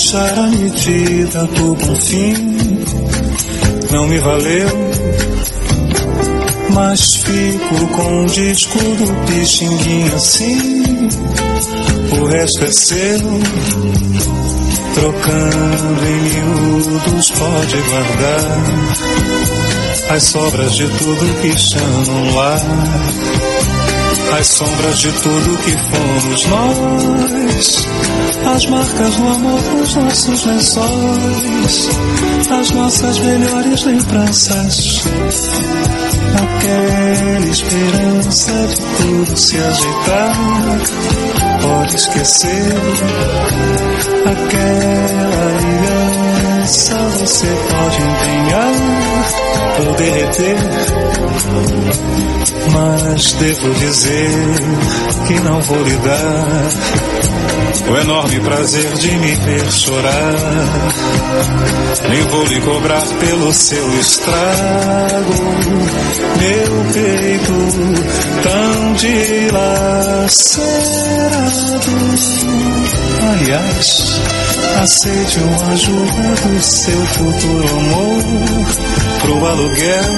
deixar a medida do bom fim. Não me valeu, mas fico com o disco do Pixinguinha assim. O resto é seu, trocando em miúdos pode guardar as sobras de tudo que chamam lá, as sombras de tudo que fomos nós, as marcas do amor dos nossos lençóis, as nossas melhores lembranças, aquela esperança de tudo se ajeitar. Pode esquecer aquela aliança, você pode empenhar ou derreter, mas devo dizer que não vou lhe dar o enorme prazer de me ver chorar, nem vou lhe cobrar pelo seu estrago, meu peito tão dilacerado. Aliás, aceite uma ajuda do seu futuro amor pro aluguel.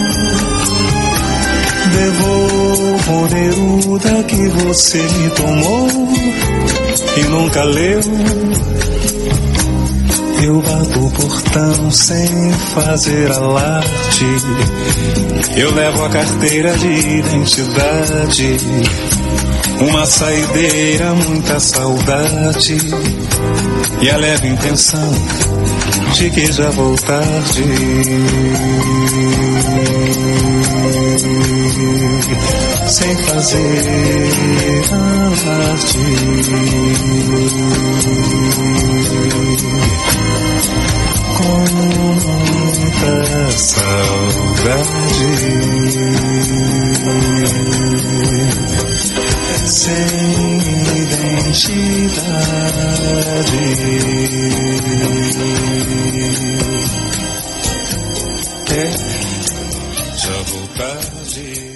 Devolvo o Neruda que você me tomou e nunca leu. Eu bato o portão sem fazer alarde, eu levo a carteira de identidade, uma saideira, muita saudade e a leve intenção de que já vou tarde. Sem fazer alarde, com muita saudade, sem identidade. Já vou tarde.